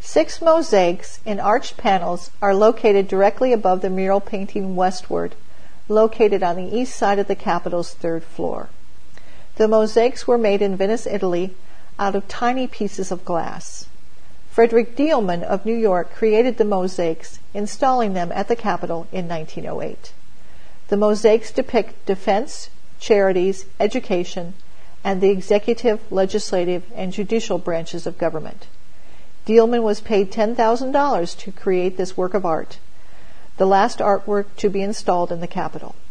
6 mosaics in arched panels are located directly above the mural painting westward, located on the east side of the Capitol's 3rd floor. The mosaics were made in Venice, Italy, out of tiny pieces of glass. Frederick Dielman of New York created the mosaics, installing them at the Capitol in 1908. The mosaics depict defense, charities, education, and the executive, legislative, and judicial branches of government. Dielman was paid $10,000 to create this work of art, the last artwork to be installed in the Capitol.